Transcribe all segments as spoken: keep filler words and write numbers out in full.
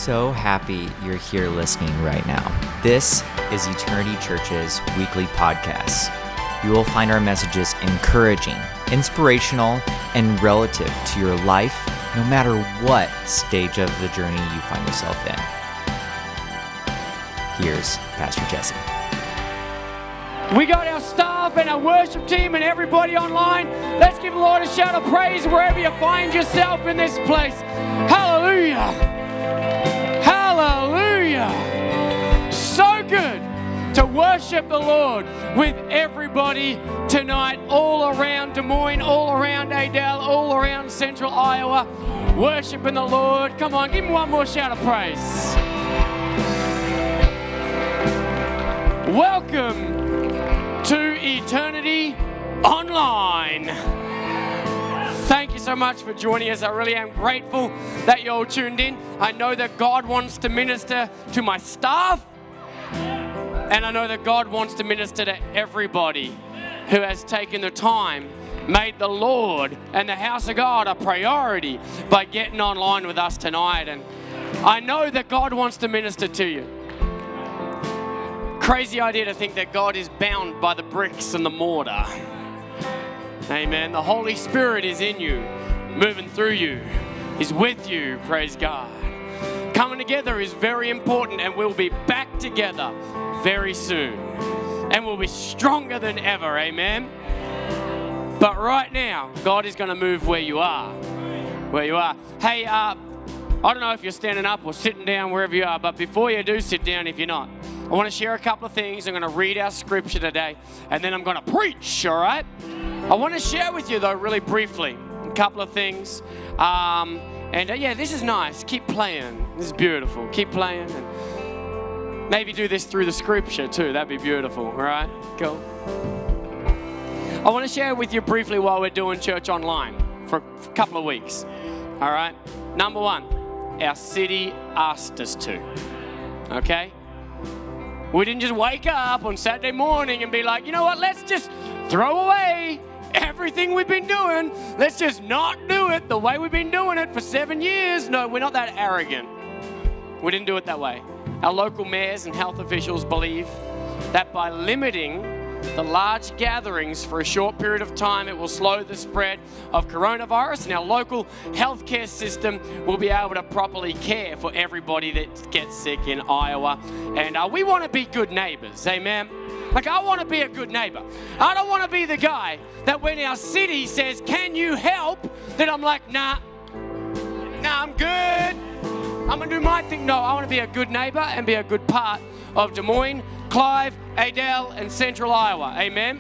so happy you're here listening right now. This is Eternity Church's weekly podcast. You will find our messages encouraging, inspirational, and relative to your life, no matter what stage of the journey you find yourself in. Here's Pastor Jesse. We got our staff and our worship team and everybody online. Let's give the Lord a shout of praise wherever you find yourself in this place. Hallelujah. Hallelujah. So good to worship the Lord with everybody tonight, all around Des Moines, all around Adel, all around Central Iowa, worshiping the Lord. Come on, give me one more shout of praise. Welcome to Eternity Online. Thank you so much for joining us. I really am grateful that you're all tuned in. I know that God wants to minister to my staff, and I know that God wants to minister to everybody who has taken the time, made the Lord and the house of God a priority by getting online with us tonight. And I know that God wants to minister to you. Crazy idea to think that God is bound by the bricks and the mortar. Amen. The Holy Spirit is in you, moving through you. He's with you. Praise God. Coming together is very important, and we'll be back together very soon. And we'll be stronger than ever. Amen. But right now, God is going to move where you are. Where you are. Hey, uh, I don't know if you're standing up or sitting down, wherever you are, but before you do sit down, if you're not, I want to share a couple of things. I'm going to read our scripture today, and then I'm going to preach, all right? I want to share with you, though, really briefly, a couple of things. Um, and, uh, yeah, this is nice. Keep playing. This is beautiful. Keep playing. And maybe do this through the scripture, too. That'd be beautiful, all right? Cool. I want to share with you briefly while we're doing church online for a couple of weeks, all right? Number one, our city asked us to, okay? We didn't just wake up on Saturday morning and be like, you know what, let's just throw away everything we've been doing. Let's just not do it the way we've been doing it for seven years. No, we're not that arrogant. We didn't do it that way. Our local mayors and health officials believe that by limiting the large gatherings for a short period of time, it will slow the spread of coronavirus, and our local healthcare system will be able to properly care for everybody that gets sick in Iowa. And uh, we want to be good neighbors, amen? Like, I want to be a good neighbor. I don't want to be the guy that when our city says, can you help? That I'm like, nah, nah, I'm good. I'm going to do my thing. No, I want to be a good neighbor and be a good part of Des Moines, Clive, Adel, and Central Iowa. Amen?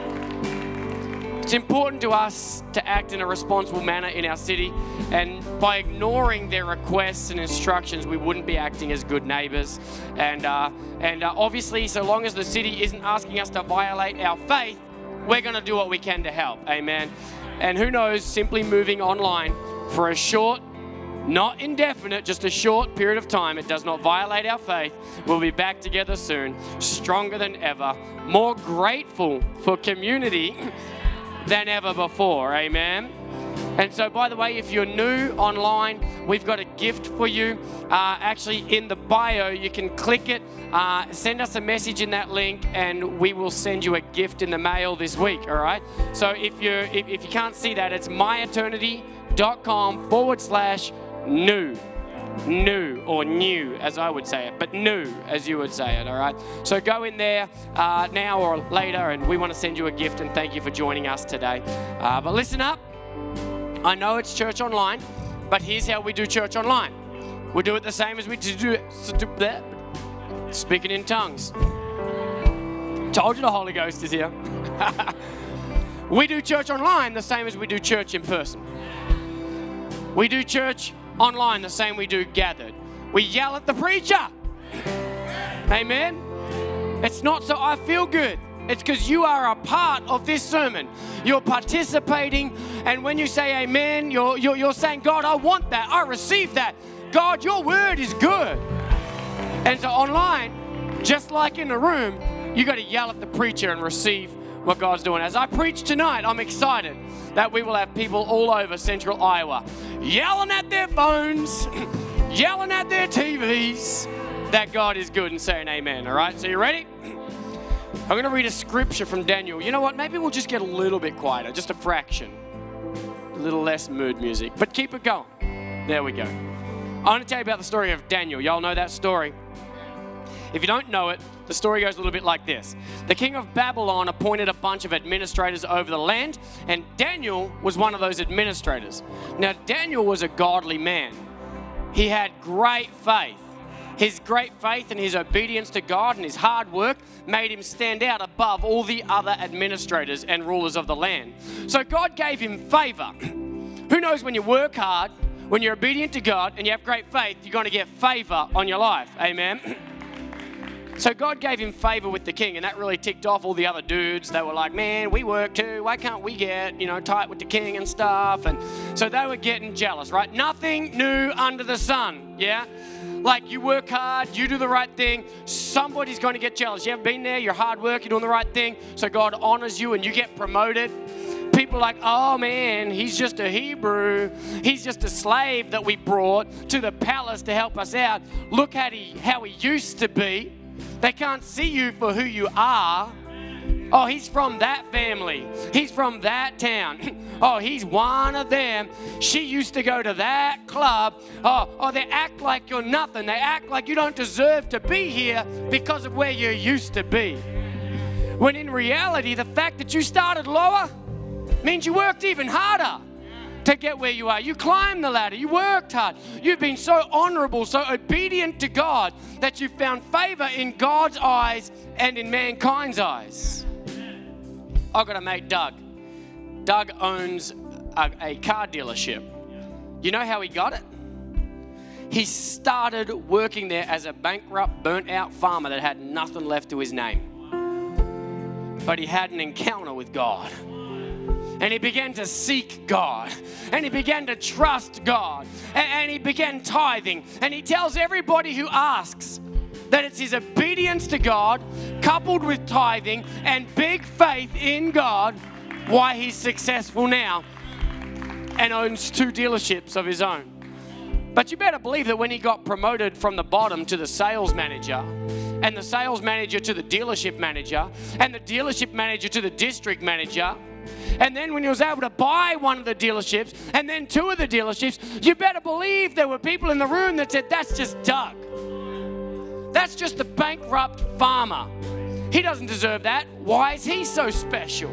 It's important to us to act in a responsible manner in our city, and by ignoring their requests and instructions, we wouldn't be acting as good neighbors. And uh, and uh, obviously, so long as the city isn't asking us to violate our faith, we're going to do what we can to help. Amen? And who knows, simply moving online for a short, not indefinite, just a short period of time. It does not violate our faith. We'll be back together soon, stronger than ever, more grateful for community than ever before. Amen. And so, by the way, if you're new online, we've got a gift for you. Uh, actually, in the bio, you can click it, uh, send us a message in that link, and we will send you a gift in the mail this week, all right? So if, you're, if, if you can't see that, it's myeternity.com forward slash new. New, or new, as I would say it, but new, as you would say it, all right? So go in there uh, now or later, and we want to send you a gift, and thank you for joining us today. Uh, but listen up. I know it's church online, but here's how we do church online. We do it the same as we do it. Speaking in tongues. Told you the Holy Ghost is here. We do church online the same as we do church in person. We do church online the same we do gathered. We yell at the preacher. Amen. It's not so I feel good. It's because you are a part of this sermon. You're participating, and when you say amen, you're, you're, you're saying, God, I want that. I receive that. God, your word is good. And so online, just like in the room, you got to yell at the preacher and receive what God's doing. As I preach tonight, I'm excited that we will have people all over Central Iowa yelling at their phones, yelling at their T Vs that God is good and saying amen. All right, so you ready? I'm going to read a scripture from Daniel. You know what? Maybe we'll just get a little bit quieter, just a fraction. A little less mood music, but keep it going. There we go. I want to tell you about the story of Daniel. Y'all know that story? If you don't know it, the story goes a little bit like this. The king of Babylon appointed a bunch of administrators over the land, and Daniel was one of those administrators. Now, Daniel was a godly man. He had great faith. His great faith and his obedience to God and his hard work made him stand out above all the other administrators and rulers of the land. So God gave him favor. Who knows, when you work hard, when you're obedient to God and you have great faith, you're going to get favor on your life. Amen. So God gave him favor with the king, and that really ticked off all the other dudes. They were like, man, we work too. Why can't we get, you know, tight with the king and stuff? And so they were getting jealous, right? Nothing new under the sun, yeah? Like, you work hard, you do the right thing, somebody's going to get jealous. You haven't been there, you're hard work, you're doing the right thing, so God honors you and you get promoted. People are like, oh man, he's just a Hebrew. He's just a slave that we brought to the palace to help us out. Look at he, how he used to be. They can't see you for who you are. Oh, he's from that family. He's from that town. Oh, he's one of them. She used to go to that club. Oh, oh, they act like you're nothing. They act like you don't deserve to be here because of where you used to be. When in reality, the fact that you started lower means you worked even harder to get where you are. You climbed the ladder. You worked hard. You've been so honorable, so obedient to God that you found favor in God's eyes and in mankind's eyes. I've got a mate, Doug. Doug owns a, a car dealership. You know how he got it? He started working there as a bankrupt, burnt-out farmer that had nothing left to his name. But he had an encounter with God. And he began to seek God. And he began to trust God. And, and he began tithing. And he tells everybody who asks that it's his obedience to God, coupled with tithing and big faith in God, why he's successful now and owns two dealerships of his own. But you better believe that when he got promoted from the bottom to the sales manager, and the sales manager to the dealership manager, and the dealership manager to the district manager, and then when he was able to buy one of the dealerships, and then two of the dealerships, you better believe there were people in the room that said, that's just Doug. That's just the bankrupt farmer. He doesn't deserve that. Why is he so special?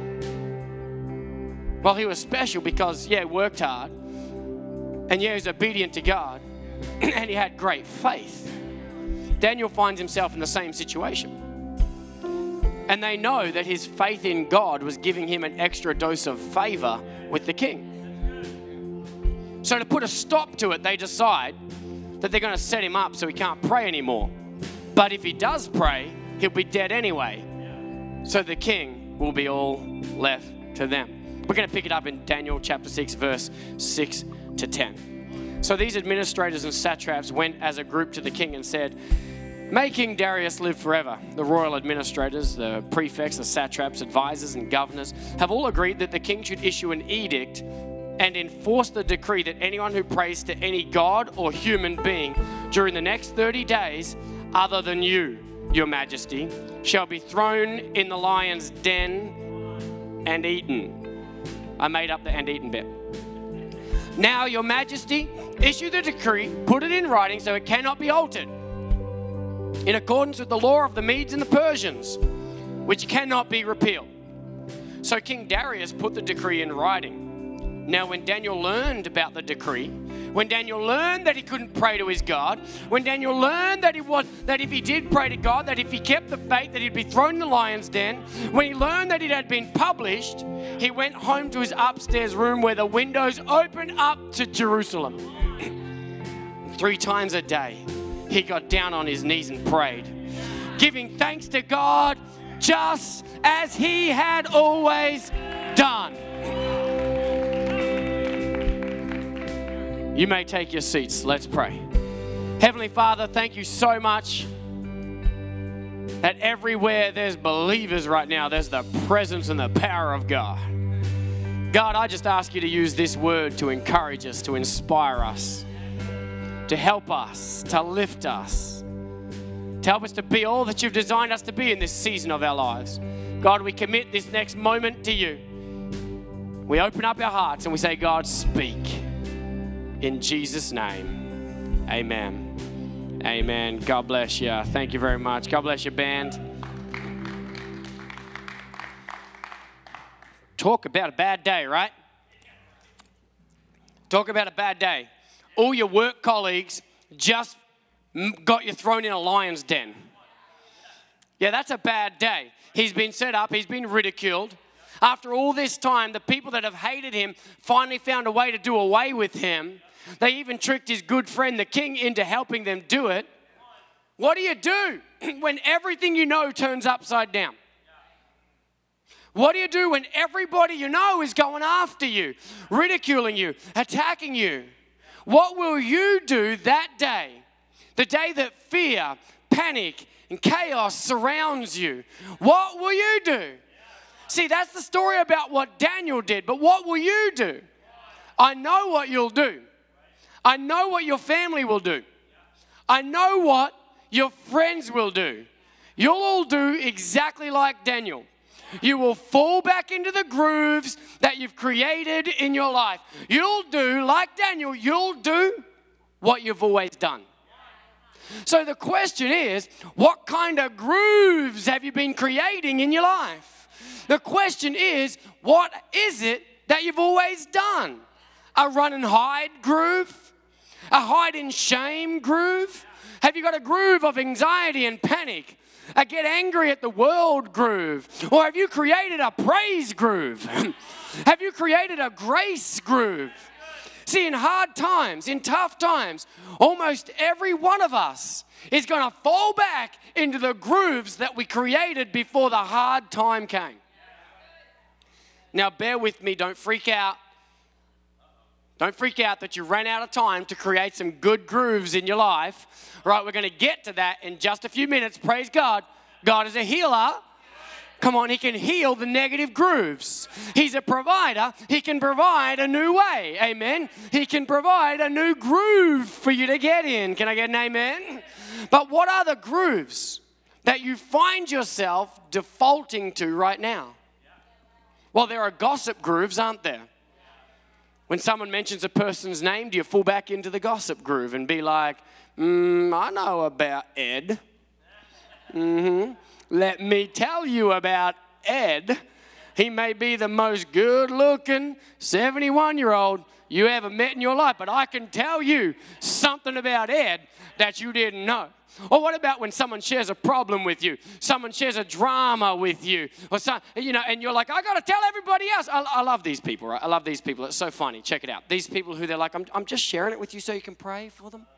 Well, he was special because, yeah, he worked hard. And yeah, he was obedient to God. And he had great faith. Daniel finds himself in the same situation. And they know that his faith in God was giving him an extra dose of favor with the king. So to put a stop to it, they decide that they're going to set him up so he can't pray anymore. But if he does pray, he'll be dead anyway. So the king will be all left to them. We're going to pick it up in Daniel chapter six, verse six to ten. So these administrators and satraps went as a group to the king and said, may King Darius live forever. The royal administrators, the prefects, the satraps, advisors, and governors have all agreed that the king should issue an edict and enforce the decree that anyone who prays to any god or human being during the next thirty days, other than you, your majesty, shall be thrown in the lion's den and eaten. I made up the and eaten bit. Now, your majesty, issue the decree, put it in writing so it cannot be altered, in accordance with the law of the Medes and the Persians, which cannot be repealed. So King Darius put the decree in writing. Now, when Daniel learned about the decree, when Daniel learned that he couldn't pray to his God, when Daniel learned that he was, that if he did pray to God, that if he kept the faith, that he'd be thrown in the lion's den, when he learned that it had been published, he went home to his upstairs room where the windows opened up to Jerusalem. Three times a day, he got down on his knees and prayed, giving thanks to God just as he had always done. You may take your seats. Let's pray. Heavenly Father, thank you so much that everywhere there's believers right now, there's the presence and the power of God. God, I just ask you to use this word to encourage us, to inspire us, to help us, to lift us, to help us to be all that you've designed us to be in this season of our lives. God, we commit this next moment to you. We open up our hearts and we say, God, speak. In Jesus' name, amen. Amen. God bless you. Thank you very much. God bless your band. Talk about a bad day, right? Talk about a bad day. All your work colleagues just got you thrown in a lion's den. Yeah, that's a bad day. He's been set up. He's been ridiculed. After all this time, the people that have hated him finally found a way to do away with him. They even tricked his good friend, the king, into helping them do it. What do you do when everything you know turns upside down? What do you do when everybody you know is going after you, ridiculing you, attacking you? What will you do that day? The day that fear, panic, and chaos surrounds you. What will you do? See, that's the story about what Daniel did, but what will you do? I know what you'll do. I know what your family will do. I know what your friends will do. You'll all do exactly like Daniel. You will fall back into the grooves that you've created in your life. You'll do, like Daniel, you'll do what you've always done. So the question is, what kind of grooves have you been creating in your life? The question is, what is it that you've always done? A run and hide groove? A hide in shame groove? Have you got a groove of anxiety and panic? A get angry at the world groove? Or have you created a praise groove? Have you created a grace groove? See, in hard times, in tough times, almost every one of us is going to fall back into the grooves that we created before the hard time came. Now, bear with me. Don't freak out. Don't freak out that you ran out of time to create some good grooves in your life. All right, we're going to get to that in just a few minutes. Praise God. God is a healer. Come on, he can heal the negative grooves. He's a provider. He can provide a new way. Amen. He can provide a new groove for you to get in. Can I get an amen? But what are the grooves that you find yourself defaulting to right now? Well, there are gossip grooves, aren't there? When someone mentions a person's name, do you fall back into the gossip groove and be like, mm, I know about Ed. Mm-hmm. Let me tell you about Ed. He may be the most good-looking seventy-one-year-old you ever met in your life, but I can tell you something about Ed that you didn't know. Or what about when someone shares a problem with you? Someone shares a drama with you, or some, you know, and you're like, I got to tell everybody else. I, I love these people, right? I love these people. It's so funny. Check it out. These people who they're like, I'm, I'm just sharing it with you so you can pray for them.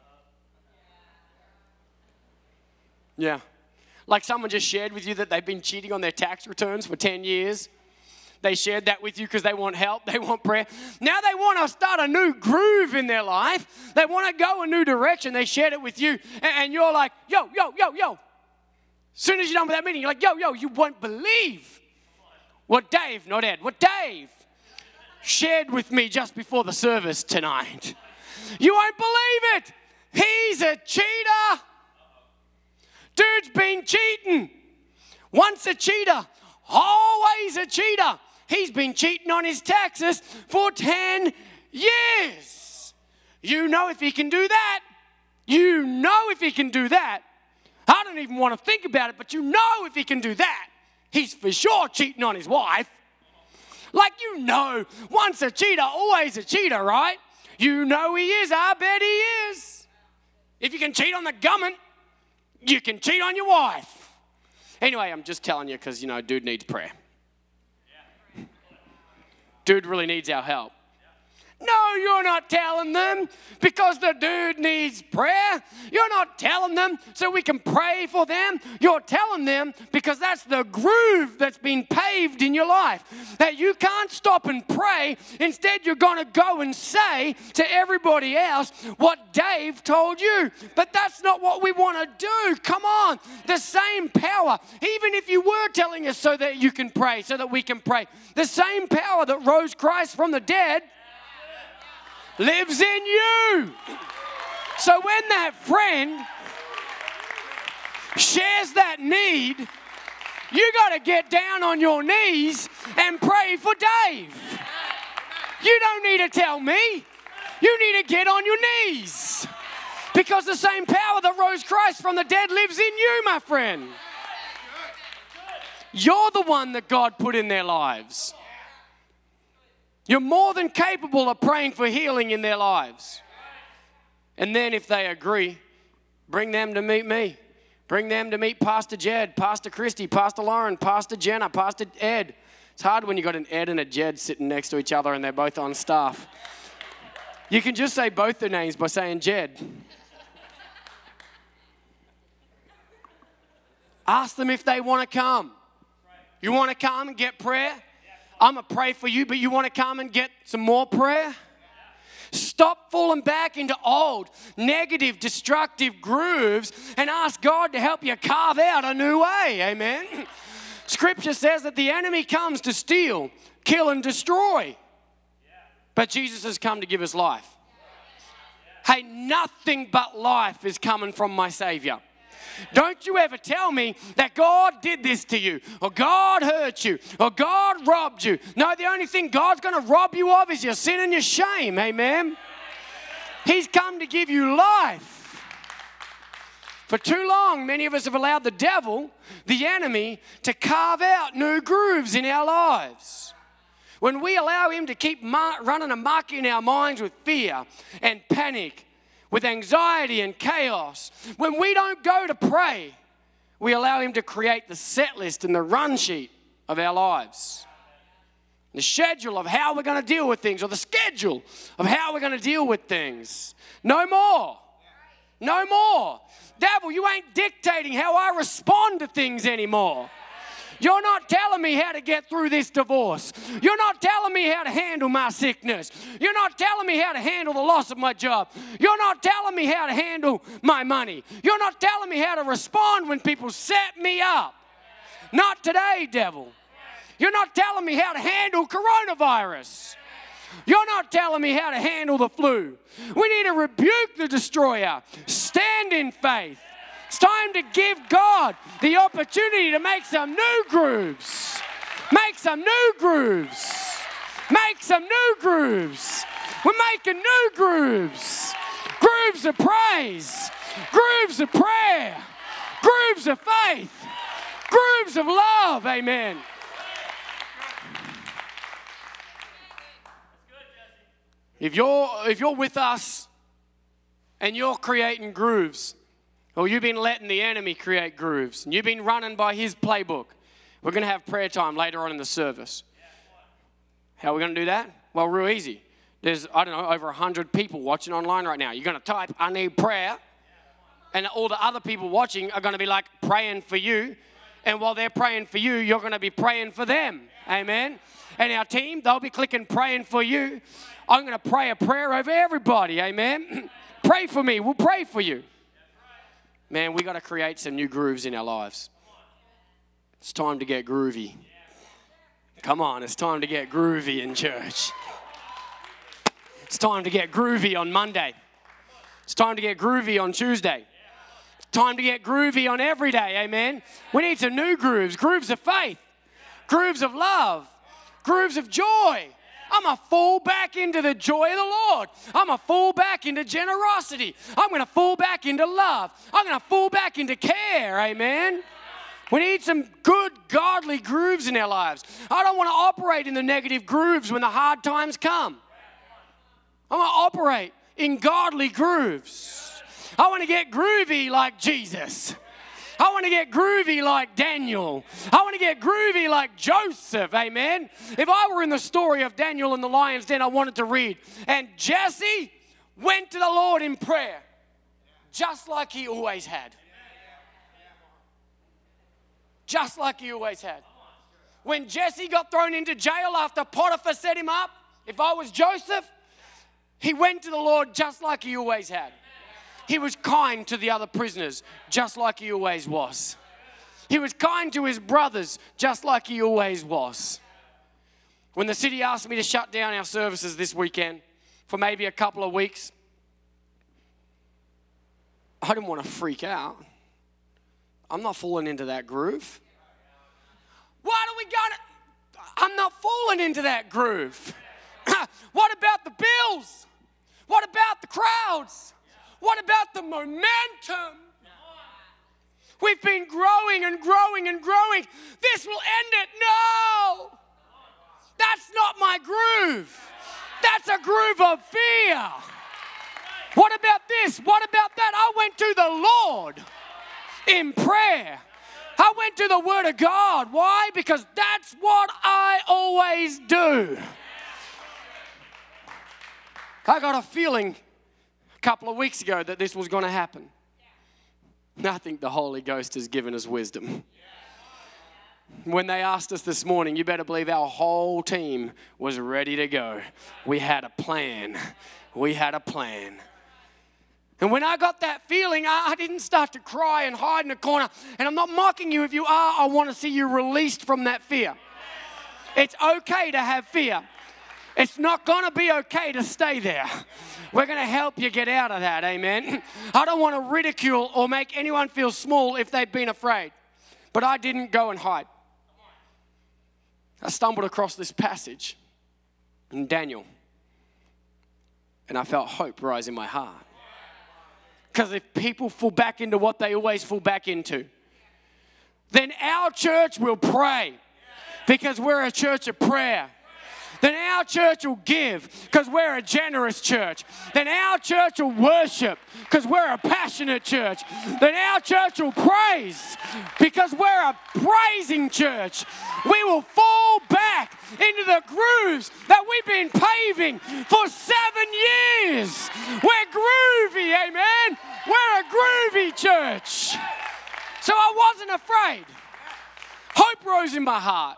Yeah. Like someone just shared with you that they've been cheating on their tax returns for ten years. They shared that with you because they want help. They want prayer. Now they want to start a new groove in their life. They want to go a new direction. They shared it with you. And you're like, yo, yo, yo, yo. As soon as you're done with that meeting, you're like, yo, yo, you won't believe what Dave, not Ed, what Dave shared with me just before the service tonight. You won't believe it. He's a cheater. Dude's been cheating. Once a cheater, always a cheater. He's been cheating on his taxes for ten years. You know if he can do that. You know if he can do that. I don't even want to think about it, but you know if he can do that, he's for sure cheating on his wife. Like you know, once a cheater, always a cheater, right? You know he is. I bet he is. If you can cheat on the government, you can cheat on your wife. Anyway, I'm just telling you because, you know, dude needs prayer. Dude really needs our help. No, you're not telling them because the dude needs prayer. You're not telling them so we can pray for them. You're telling them because that's the groove that's been paved in your life. That you can't stop and pray. Instead, you're going to go and say to everybody else what Dave told you. But that's not what we want to do. Come on. The same power, even if you were telling us so that you can pray, so that we can pray, the same power that rose Christ from the dead lives in you. So when that friend shares that need, you got to get down on your knees and pray for Dave. You don't need to tell me. You need to get on your knees. Because the same power that rose Christ from the dead lives in you, my friend. You're the one that God put in their lives. You're more than capable of praying for healing in their lives. And then if they agree, bring them to meet me. Bring them to meet Pastor Jed, Pastor Christy, Pastor Lauren, Pastor Jenna, Pastor Ed. It's hard when you got an Ed and a Jed sitting next to each other and they're both on staff. You can just say both their names by saying Jed. Ask them if they want to come. You want to come and get prayer? I'm going to pray for you, but you want to come and get some more prayer? Stop falling back into old, negative, destructive grooves and ask God to help you carve out a new way. Amen. Scripture says that the enemy comes to steal, kill, and destroy. But Jesus has come to give us life. Hey, nothing but life is coming from my Savior. Don't you ever tell me that God did this to you, or God hurt you, or God robbed you. No, the only thing God's going to rob you of is your sin and your shame. Amen. He's come to give you life. For too long, many of us have allowed the devil, the enemy, to carve out new grooves in our lives. When we allow him to keep running amok in our minds with fear and panic, with anxiety and chaos, when we don't go to pray, we allow him to create the set list and the run sheet of our lives. The schedule of how we're going to deal with things, or the schedule of how we're going to deal with things. No more. No more. Devil, you ain't dictating how I respond to things anymore. You're not telling me how to get through this divorce. You're not telling me how to handle my sickness. You're not telling me how to handle the loss of my job. You're not telling me how to handle my money. You're not telling me how to respond when people set me up. Not today, devil. You're not telling me how to handle coronavirus. You're not telling me how to handle the flu. We need to rebuke the destroyer. Stand in faith. It's time to give God the opportunity to make some new grooves. Make some new grooves. Make some new grooves. We're making new grooves. Grooves of praise. Grooves of prayer. Grooves of faith. Grooves of love. Amen. If you're, if you're with us and you're creating grooves, or you've been letting the enemy create grooves, and you've been running by his playbook, we're going to have prayer time later on in the service. How are we going to do that? Well, real easy. There's, I don't know, over one hundred people watching online right now. You're going to type, I need prayer. And all the other people watching are going to be like praying for you. And while they're praying for you, you're going to be praying for them. Amen. And our team, they'll be clicking praying for you. I'm going to pray a prayer over everybody. Amen. Pray for me. We'll pray for you. Man, we got to create some new grooves in our lives. It's time to get groovy. Come on, it's time to get groovy in church. It's time to get groovy on Monday. It's time to get groovy on Tuesday. It's time to get groovy on every day, amen? We need some new grooves, grooves of faith, grooves of love, grooves of joy. I'm going to fall back into the joy of the Lord. I'm going to fall back into generosity. I'm going to fall back into love. I'm going to fall back into care, amen? We need some good, godly grooves in our lives. I don't want to operate in the negative grooves when the hard times come. I want to operate in godly grooves. I want to get groovy like Jesus. I want to get groovy like Daniel. I want to get groovy like Joseph, amen? If I were in the story of Daniel in the lion's den, I wanted to read. And Jesse went to the Lord in prayer, just like he always had. Just like he always had. When Jesse got thrown into jail after Potiphar set him up, if I was Joseph, he went to the Lord just like he always had. He was kind to the other prisoners, just like he always was. He was kind to his brothers, just like he always was. When the city asked me to shut down our services this weekend for maybe a couple of weeks, I didn't want to freak out. I'm not falling into that groove. What are we going to? I'm not falling into that groove. What about the bills? What about the crowds? What about the momentum? We've been growing and growing and growing. This will end it. No! That's not my groove. That's a groove of fear. What about this? What about that? I went to the Lord in prayer. I went to the Word of God. Why? Because that's what I always do. I got a feeling a couple of weeks ago that this was going to happen. I think the Holy Ghost has given us wisdom. When they asked us this morning, you better believe our whole team was ready to go. We had a plan. We had a plan. And when I got that feeling, I, I didn't start to cry and hide in a corner. And I'm not mocking you. If you are, I want to see you released from that fear. It's okay to have fear. It's not going to be okay to stay there. We're going to help you get out of that, amen? I don't want to ridicule or make anyone feel small if they've been afraid. But I didn't go and hide. I stumbled across this passage in Daniel. And I felt hope rise in my heart. Because if people fall back into what they always fall back into, then our church will pray. Because we're a church of prayer. Then our church will give because we're a generous church. Then our church will worship because we're a passionate church. Then our church will praise because we're a praising church. We will fall back into the grooves that we've been paving for seven years. We're groovy, amen? We're a groovy church. So I wasn't afraid. Hope rose in my heart.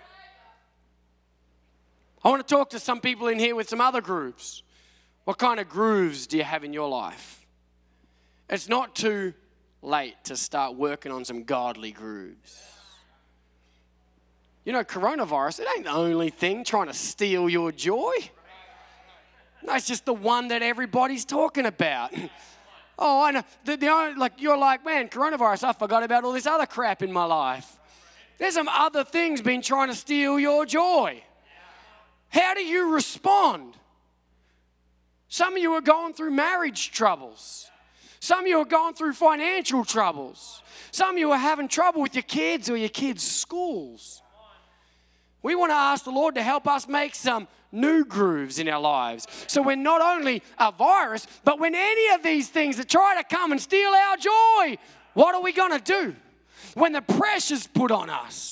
I want to talk to some people in here with some other grooves. What kind of grooves do you have in your life? It's not too late to start working on some godly grooves. You know, coronavirus, it ain't the only thing trying to steal your joy. No, it's just the one that everybody's talking about. Oh, I know. The, the, like, you're like, man, coronavirus, I forgot about all this other crap in my life. There's some other things been trying to steal your joy. How do you respond? Some of you are going through marriage troubles. Some of you are going through financial troubles. Some of you are having trouble with your kids or your kids' schools. We want to ask the Lord to help us make some new grooves in our lives. So we're not only a virus, but when any of these things that try to come and steal our joy, what are we going to do? When the pressure's put on us.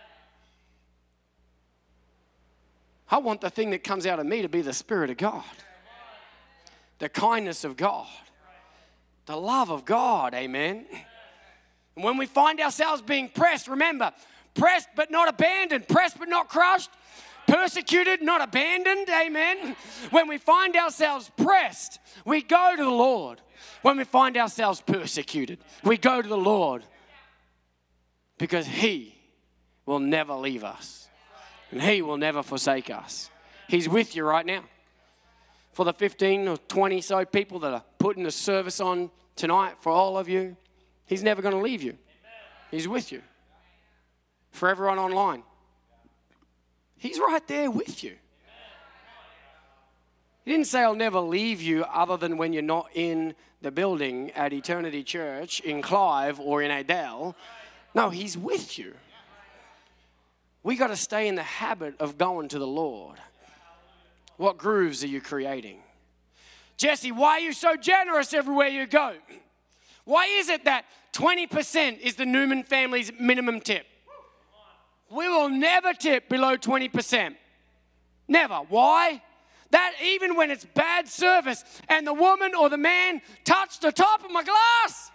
I want the thing that comes out of me to be the Spirit of God. The kindness of God. The love of God, amen. And when we find ourselves being pressed, remember, pressed but not abandoned, pressed but not crushed, persecuted, not abandoned, amen. When we find ourselves pressed, we go to the Lord. When we find ourselves persecuted, we go to the Lord. Because He will never leave us. And He will never forsake us. He's with you right now. For the fifteen or twenty so people that are putting the service on tonight, for all of you, He's never going to leave you. He's with you. For everyone online, He's right there with you. He didn't say, I'll never leave you other than when you're not in the building at Eternity Church in Clive or in Adele. No, He's with you. We got to stay in the habit of going to the Lord. What grooves are you creating? Jesse, why are you so generous everywhere you go? Why is it that twenty percent is the Newman family's minimum tip? We will never tip below twenty percent. Never. Why? That even when it's bad service and the woman or the man touched the top of my glass.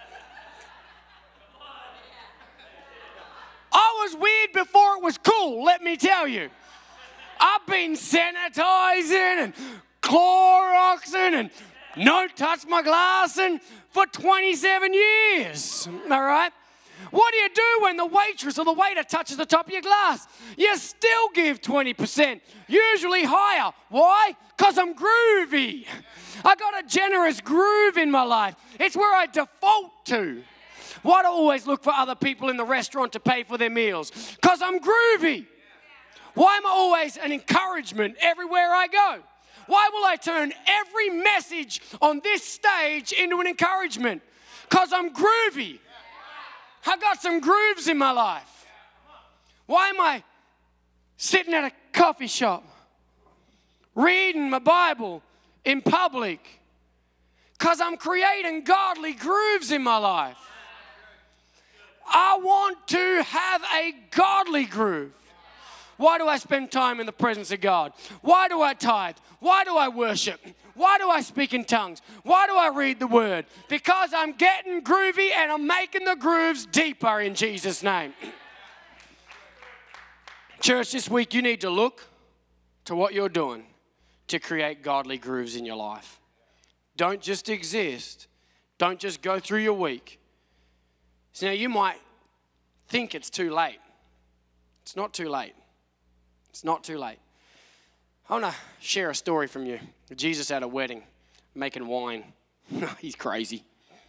I was weird before it was cool, let me tell you. I've been sanitizing and Cloroxing and don't touch my glass and for twenty-seven years, all right? What do you do when the waitress or the waiter touches the top of your glass? You still give twenty percent, usually higher. Why? Because I'm groovy. I got a generous groove in my life. It's where I default to. Why do I always look for other people in the restaurant to pay for their meals? Because I'm groovy. Why am I always an encouragement everywhere I go? Why will I turn every message on this stage into an encouragement? Because I'm groovy. I got some grooves in my life. Why am I sitting at a coffee shop, reading my Bible in public? Because I'm creating godly grooves in my life. I want to have a godly groove. Why do I spend time in the presence of God? Why do I tithe? Why do I worship? Why do I speak in tongues? Why do I read the word? Because I'm getting groovy and I'm making the grooves deeper in Jesus' name. Church, this week you need to look to what you're doing to create godly grooves in your life. Don't just exist. Don't just go through your week. So now you might think it's too late. It's not too late. It's not too late. I want to share a story from you. Jesus at a wedding, making wine. He's crazy.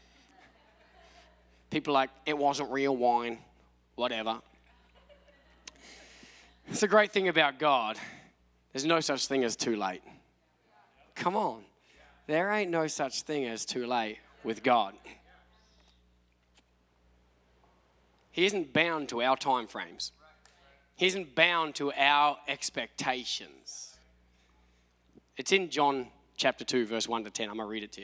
People are like, it wasn't real wine. Whatever. It's the great thing about God. There's no such thing as too late. Come on. There ain't no such thing as too late with God. He isn't bound to our time frames. He isn't bound to our expectations. It's in John chapter two, verse one to ten. I'm going to read it to you.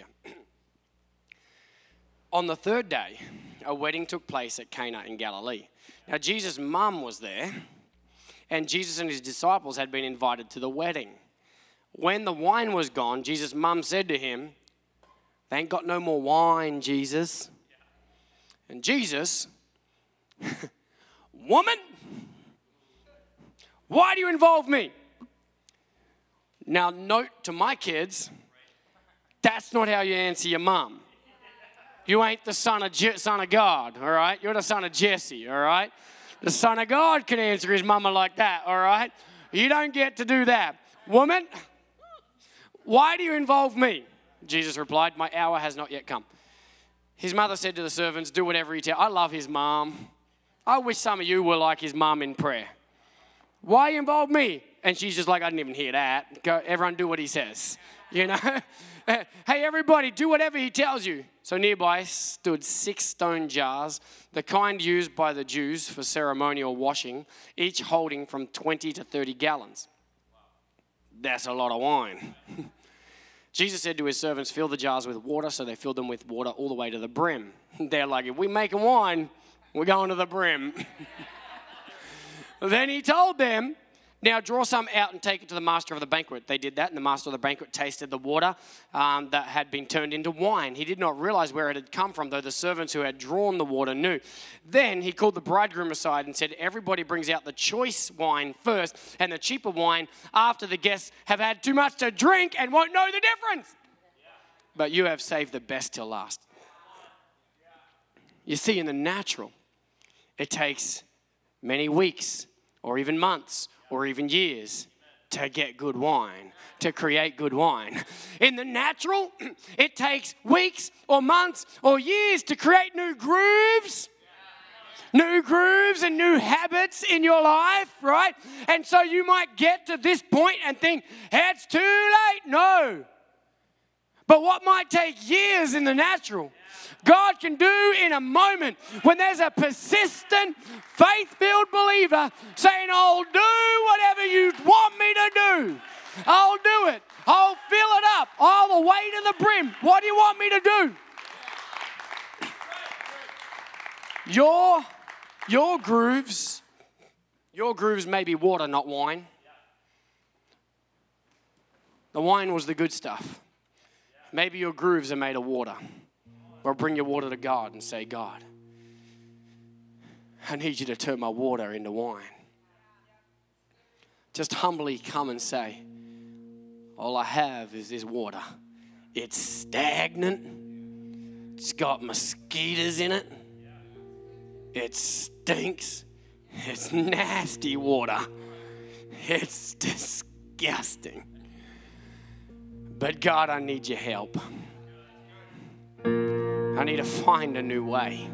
On the third day, a wedding took place at Cana in Galilee. Now, Jesus' mum was there, and Jesus and his disciples had been invited to the wedding. When the wine was gone, Jesus' mum said to him, "They ain't got no more wine, Jesus." And Jesus, "Woman, why do you involve me?" Now, note to my kids, that's not how you answer your mum. You ain't the son of Je- son of God, all right? You're the son of Jesse, all right? The son of God can answer his mama like that, all right? You don't get to do that. "Woman, why do you involve me?" Jesus replied, "My hour has not yet come." His mother said to the servants, "Do whatever he tells." I love his mom. I wish some of you were like his mom in prayer. "Why you involve me?" And she's just like, "I didn't even hear that. Go, everyone do what he says." You know? "Hey, everybody, do whatever he tells you." So nearby stood six stone jars, the kind used by the Jews for ceremonial washing, each holding from twenty to thirty gallons. That's a lot of wine. Jesus said to his servants, "Fill the jars with water." So they filled them with water all the way to the brim. They're like, "If we're making wine, we're going to the brim." Then he told them, "Now draw some out and take it to the master of the banquet." They did that, and the master of the banquet tasted the water um, that had been turned into wine. He did not realize where it had come from, though the servants who had drawn the water knew. Then he called the bridegroom aside and said, "Everybody brings out the choice wine first, and the cheaper wine after the guests have had too much to drink and won't know the difference. But you have saved the best till last." You see, in the natural, it takes many weeks or even months or even years to get good wine, to create good wine. In the natural, it takes weeks or months or years to create new grooves, new grooves and new habits in your life, right? And so you might get to this point and think, it's too late. No. But what might take years in the natural, God can do in a moment when there's a persistent, faith-filled believer saying, "I'll do whatever you want me to do. I'll do it. I'll fill it up all the way to the brim. What do you want me to do?" Your, your grooves, your grooves may be water, not wine. The wine was the good stuff. Maybe your grooves are made of water. Or bring your water to God and say, "God, I need you to turn my water into wine." Just humbly come and say, "All I have is this water. It's stagnant. It's got mosquitoes in it. It stinks. It's nasty water. It's disgusting. But God, I need your help. I need to find a new way.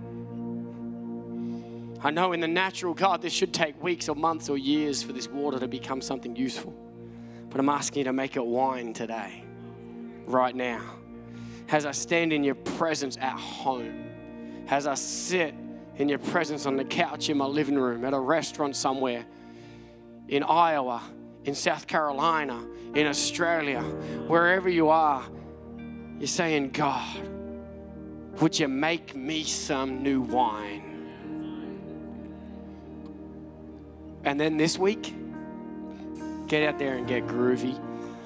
I know in the natural, God, this should take weeks or months or years for this water to become something useful. But I'm asking you to make it wine today, right now. As I stand in your presence at home, as I sit in your presence on the couch in my living room, at a restaurant somewhere, in Iowa, in South Carolina, in Australia, wherever you are, you're saying, God, would you make me some new wine? And then this week, get out there and get groovy.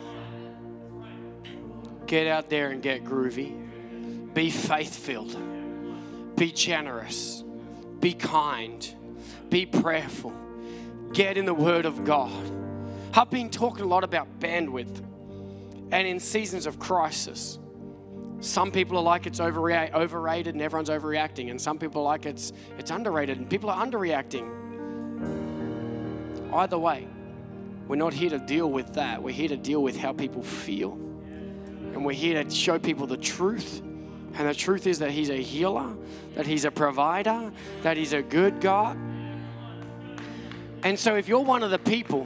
Get out there and get groovy. Be faith-filled. Be generous. Be kind. Be prayerful. Get in the Word of God. I've been talking a lot about bandwidth. And in seasons of crisis, some people are like it's overre- overrated and everyone's overreacting. And some people are like it's, it's underrated and people are underreacting. Either way, we're not here to deal with that. We're here to deal with how people feel. And we're here to show people the truth. And the truth is that He's a healer, that He's a provider, that He's a good God. And so if you're one of the people,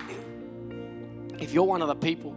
if you're one of the people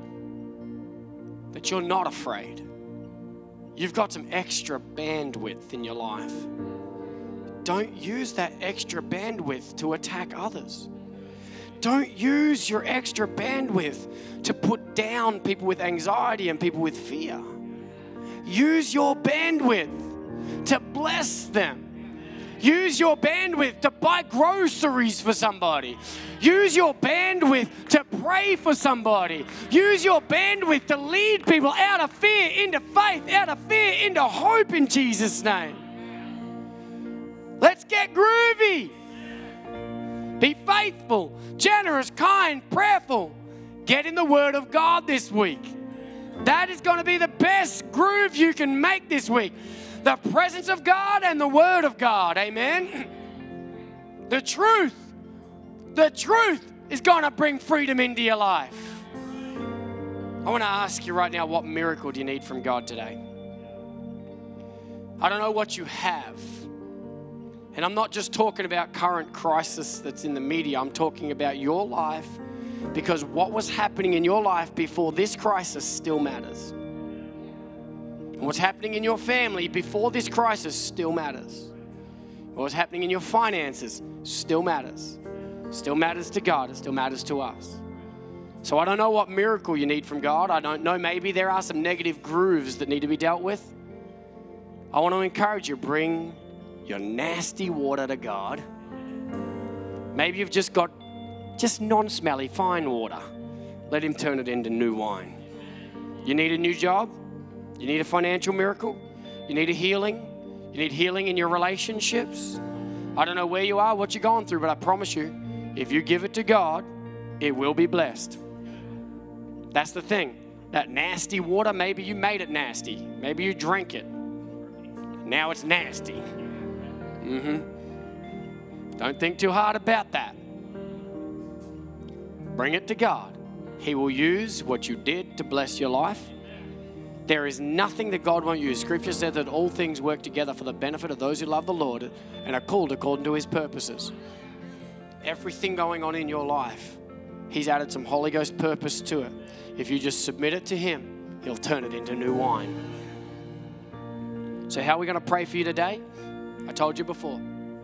that you're not afraid, you've got some extra bandwidth in your life, don't use that extra bandwidth to attack others. Don't use your extra bandwidth to put down people with anxiety and people with fear. Use your bandwidth to bless them. Use your bandwidth to buy groceries for somebody. Use your bandwidth to pray for somebody. Use your bandwidth to lead people out of fear into faith, out of fear into hope in Jesus' name. Let's get groovy. Be faithful, generous, kind, prayerful. Get in the Word of God this week. That is going to be the best groove you can make this week. The presence of God and the Word of God. Amen. The truth. The truth is going to bring freedom into your life. I want to ask you right now, what miracle do you need from God today? I don't know what you have. And I'm not just talking about current crisis that's in the media. I'm talking about your life, because what was happening in your life before this crisis still matters. And what's happening in your family before this crisis still matters. What's happening in your finances still matters. Still matters to God. It still matters to us. So I don't know what miracle you need from God. I don't know. Maybe there are some negative grooves that need to be dealt with. I want to encourage you, bring your nasty water to God. Maybe you've just got just non-smelly, fine water. Let Him turn it into new wine. You need a new job? You need a financial miracle? You need a healing? You need healing in your relationships? I don't know where you are, what you're going through, but I promise you, if you give it to God, it will be blessed. That's the thing. That nasty water, maybe you made it nasty. Maybe you drank it. Now it's nasty. Mm-hmm. Don't think too hard about that. Bring it to God. He will use what you did to bless your life. There is nothing that God won't use. Scripture said that all things work together for the benefit of those who love the Lord and are called according to His purposes. Everything going on in your life, He's added some Holy Ghost purpose to it. If you just submit it to Him, He'll turn it into new wine. So how are we going to pray for you today? I told you before.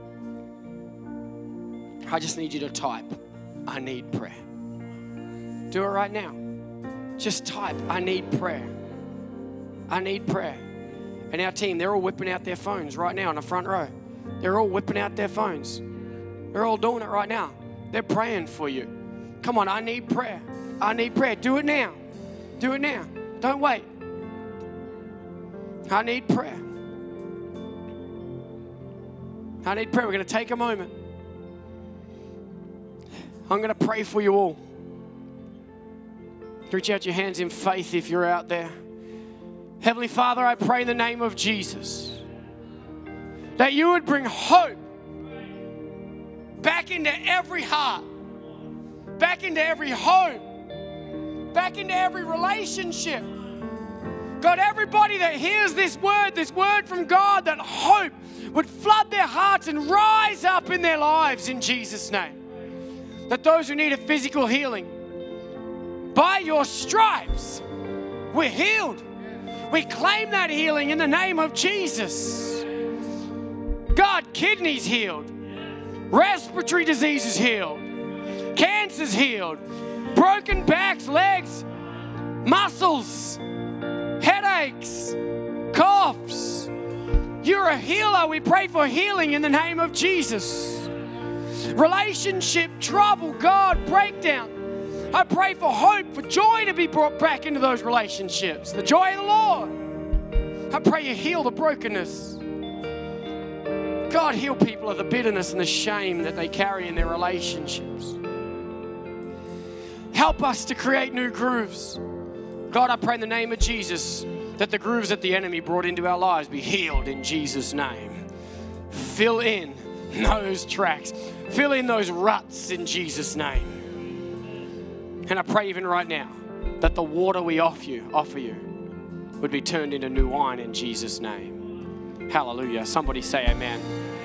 I just need you to type, I need prayer. Do it right now. Just type, I need prayer. I need prayer. And our team, they're all whipping out their phones right now in the front row. They're all whipping out their phones. They're all doing it right now. They're praying for you. Come on, I need prayer. I need prayer. Do it now. Do it now. Don't wait. I need prayer. I need prayer. We're going to take a moment. I'm going to pray for you all. Reach out your hands in faith if you're out there. Heavenly Father, I pray in the name of Jesus that you would bring hope back into every heart, back into every home, back into every relationship. God, everybody that hears this word, this word from God, that hope would flood their hearts and rise up in their lives in Jesus' name. That those who need a physical healing, by your stripes, we're healed. We claim that healing in the name of Jesus. God, kidneys healed. Respiratory diseases healed. Cancer's healed. Broken backs, legs, muscles, headaches, coughs. You're a healer. We pray for healing in the name of Jesus. Relationship trouble, God, breakdown. I pray for hope, for joy to be brought back into those relationships. The joy of the Lord. I pray you heal the brokenness. God, heal people of the bitterness and the shame that they carry in their relationships. Help us to create new grooves. God, I pray in the name of Jesus that the grooves that the enemy brought into our lives be healed in Jesus' name. Fill in those tracks. Fill in those ruts in Jesus' name. And I pray even right now that the water we offer you, offer you would be turned into new wine in Jesus' name. Hallelujah. Somebody say amen.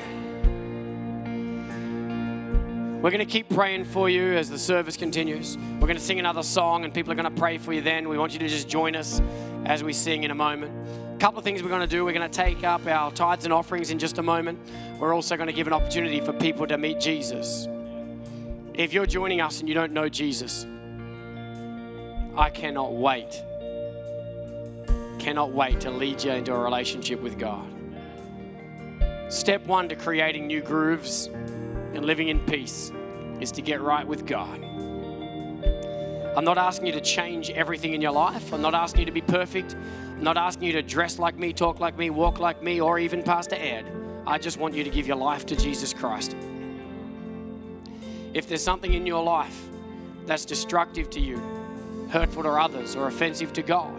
We're going to keep praying for you as the service continues. We're going to sing another song and people are going to pray for you then. We want you to just join us as we sing in a moment. A couple of things we're going to do. We're going to take up our tithes and offerings in just a moment. We're also going to give an opportunity for people to meet Jesus. If you're joining us and you don't know Jesus, I cannot wait, cannot wait to lead you into a relationship with God. Step one to creating new grooves and living in peace is to get right with God. I'm not asking you to change everything in your life. I'm not asking you to be perfect. I'm not asking you to dress like me, talk like me, walk like me, or even Pastor Ed. I just want you to give your life to Jesus Christ. If there's something in your life that's destructive to you, hurtful to others, or offensive to God,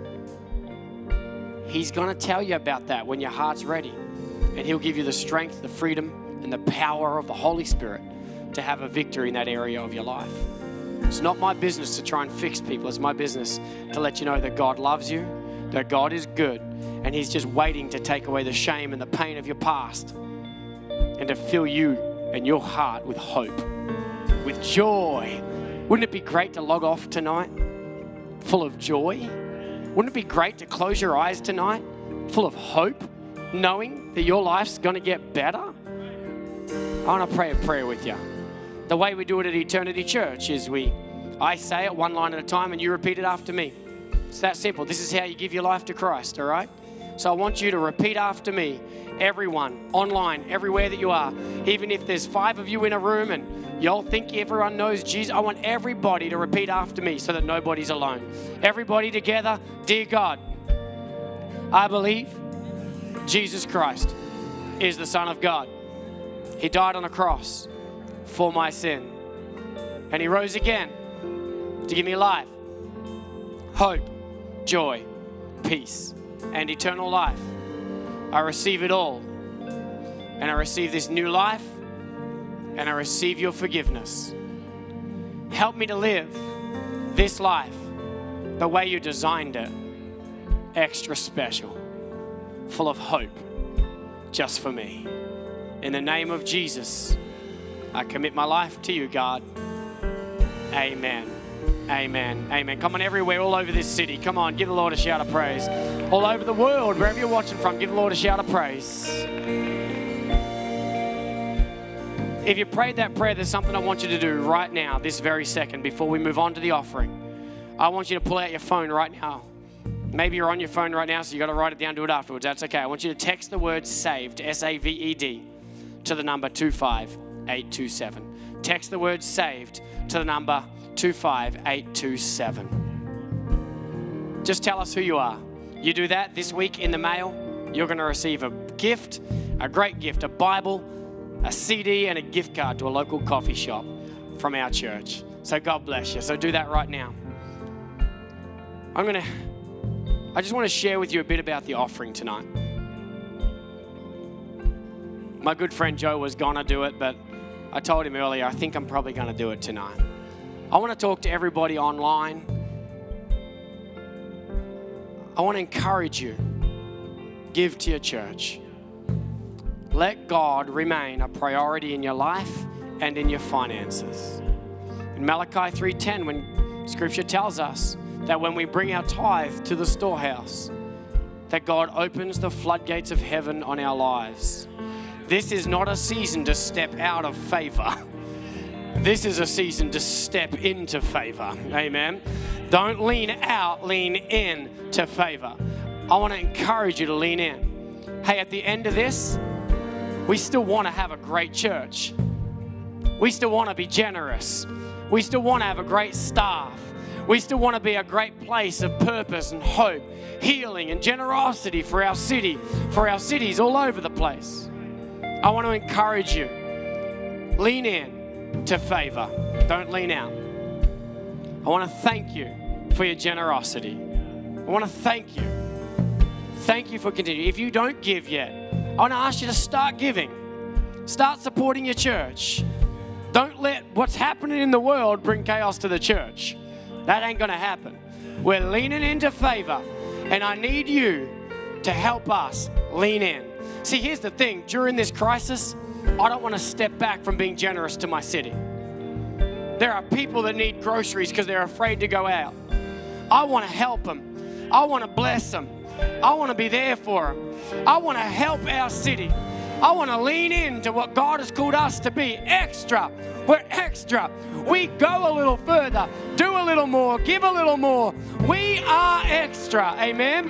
He's going to tell you about that when your heart's ready. And He'll give you the strength, the freedom, and the power of the Holy Spirit to have a victory in that area of your life. It's not my business to try and fix people. It's my business to let you know that God loves you, that God is good, and He's just waiting to take away the shame and the pain of your past and to fill you and your heart with hope, with joy. Wouldn't it be great to log off tonight full of joy? Wouldn't it be great to close your eyes tonight full of hope, knowing that your life's going to get better? I want to pray a prayer with you. The way we do it at Eternity Church is we, I say it one line at a time and you repeat it after me. It's that simple. This is how you give your life to Christ, all right? So I want you to repeat after me. Everyone, online, everywhere that you are. Even if there's five of you in a room and y'all think everyone knows Jesus, I want everybody to repeat after me so that nobody's alone. Everybody together. Dear God, I believe Jesus Christ is the Son of God. He died on a cross for my sin. And He rose again to give me life, hope, joy, peace, and eternal life. I receive it all. And I receive this new life. And I receive your forgiveness. Help me to live this life the way you designed it. Extra special. Full of hope. Just for me. In the name of Jesus, I commit my life to you, God. Amen. Amen. Amen. Come on, everywhere, all over this city. Come on, give the Lord a shout of praise. All over the world, wherever you're watching from, give the Lord a shout of praise. If you prayed that prayer, there's something I want you to do right now, this very second, before we move on to the offering. I want you to pull out your phone right now. Maybe you're on your phone right now, so you got to write it down, do it afterwards. That's okay. I want you to text the word SAVED, S A V E D, to the number two five eight two seven. Text the word SAVED to the number two five eight two seven. Just tell us who you are. You do that this week in the mail, you're going to receive a gift, a great gift, a Bible, a C D, and a gift card to a local coffee shop from our church. So God bless you. So do that right now. I'm going to, I just want to share with you a bit about the offering tonight. My good friend Joe was going to do it, but I told him earlier, I think I'm probably going to do it tonight. I want to talk to everybody online I want to encourage you, give to your church. Let God remain a priority in your life and in your finances. In Malachi three ten, when Scripture tells us that when we bring our tithe to the storehouse, that God opens the floodgates of heaven on our lives. This is not a season to step out of favor. This is a season to step into favor. Amen. Don't lean out, lean in to favor. I want to encourage you to lean in. Hey, at the end of this, we still want to have a great church. We still want to be generous. We still want to have a great staff. We still want to be a great place of purpose and hope, healing and generosity for our city, for our cities all over the place. I want to encourage you. Lean in to favor. Don't lean out. I want to thank you for your generosity. I want to thank you. Thank you for continuing. If you don't give yet, I want to ask you to start giving. Start supporting your church. Don't let what's happening in the world bring chaos to the church. That ain't going to happen. We're leaning into favor, and I need you to help us lean in. See, here's the thing. During this crisis, I don't want to step back from being generous to my city. There are people that need groceries because they're afraid to go out. I want to help them. I want to bless them. I want to be there for them. I want to help our city. I want to lean into what God has called us to be. Extra. We're extra. We go a little further, do a little more, give a little more. We are extra. Amen.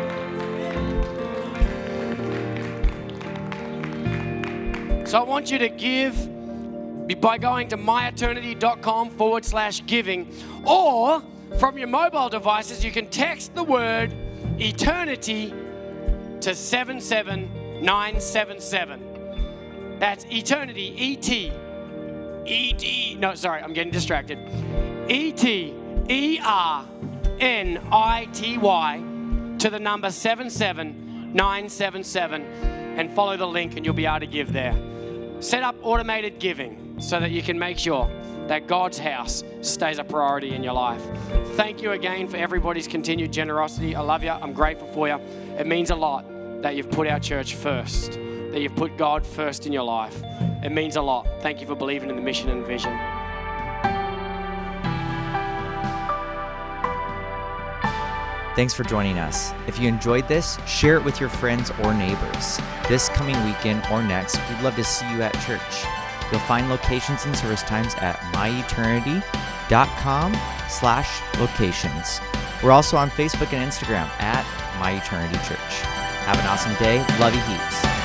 So I want you to give by going to myeternity.com forward slash giving, or from your mobile devices, you can text the word eternity to seven seven nine seven seven. That's eternity, E T, E T, no, sorry, I'm getting distracted. E T E R N I T Y to the number seven seven nine seven seven, and follow the link and you'll be able to give there. Set up automated giving so that you can make sure that God's house stays a priority in your life. Thank you again for everybody's continued generosity. I love you. I'm grateful for you. It means a lot that you've put our church first, that you've put God first in your life. It means a lot. Thank you for believing in the mission and vision. Thanks for joining us. If you enjoyed this, share it with your friends or neighbors. This coming weekend or next, we'd love to see you at church. You'll find locations and service times at myeternity.com slash locations. We're also on Facebook and Instagram at myeternity church. Have an awesome day. Love you heaps.